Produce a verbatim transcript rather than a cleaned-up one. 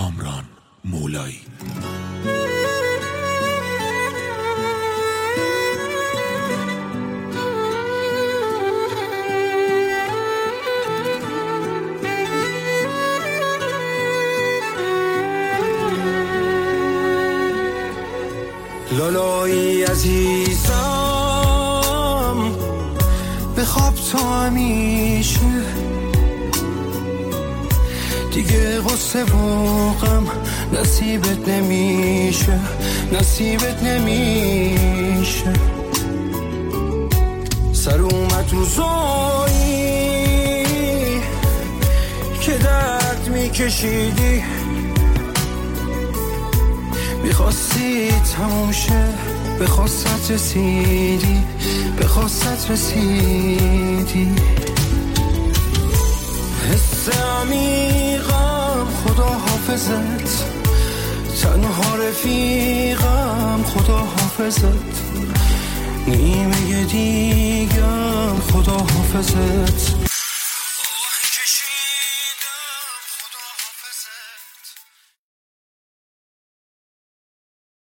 کامران مولایی. لالایی عزیزم بخواب تا همیشه، دیگه غصه و غم نصیبت نمیشه، نصیبت نمیشه. سر اومد روزایی که درد میکشیدی، میخواستی تموم شه، به خواستت رسیدی، به خواستت رسیدی. حس عمیقم خدا حافظت، تنها رفیقم خدا حافظت، نیمه دیگم خدا حافظت.